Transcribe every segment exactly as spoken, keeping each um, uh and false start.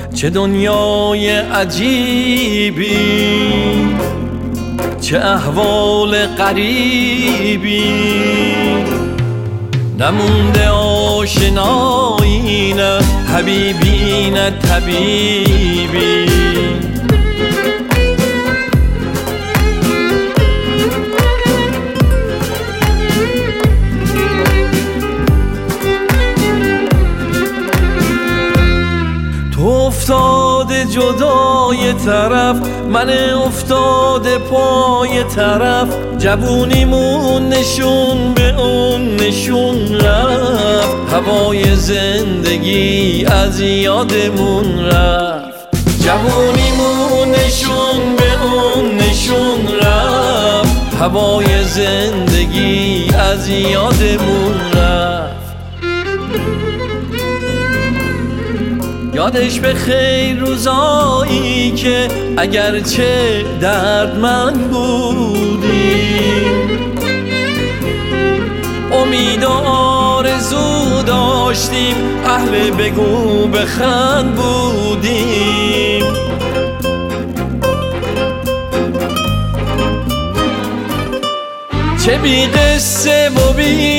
چه دنیای عجیبی، چه احوال غریبی، نمونده آشنایی نه حبیبی نه طبیبی. تو افتاده جدای طرف، من افتاده پای طرف، جوونیمون نشون به اون نشون رفت، هوای زندگی از یادمون رفت، جوونیمون نشون به اون نشون رفت، هوای زندگی از یادمون رفت. یادش به خیر روزایی که اگرچه دردمند بودیم، امید و آرزو داشتیم، اهل بگو بخند بودیم. چه بی قصه و بی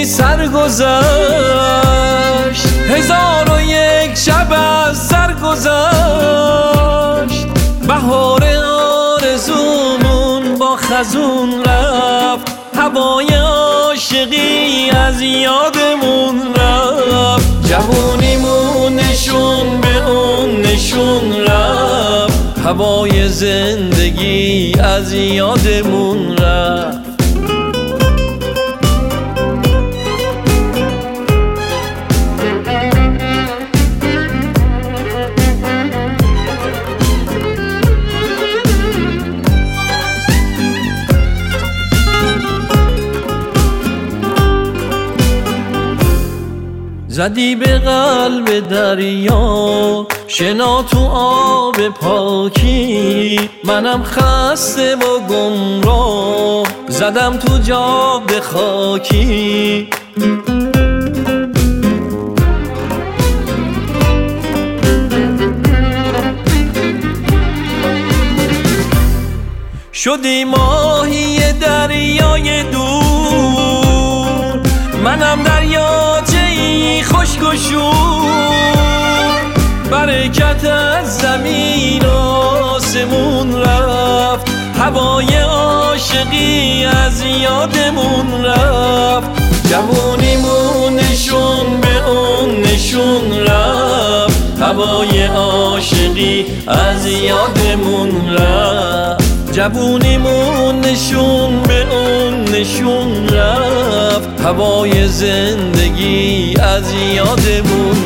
سرگذشت، هزار و یک شب از سر گذشت، بهار آرزومون با خزون رفت، هوای عاشقی از یادمون رفت، جوونیمون نشون به اون نشون رفت، هوای زندگی از یادمون رفت. زدی به قلب دریا، شنا تو آب پاکی، منم خسته و گمراه، زدم تو جاده خاکی. شدی ماهی دریای دور، منم دریاچه خشک و شور، برکت از زمین و آسمون رفت، هوای عاشقی از یادمون رفت، جوونیمون نشون به اون نشون رفت، هوای عاشقی از یادمون رفت، جوونیمون نشون به اون نشون رفت، هوای زندگی از یادمون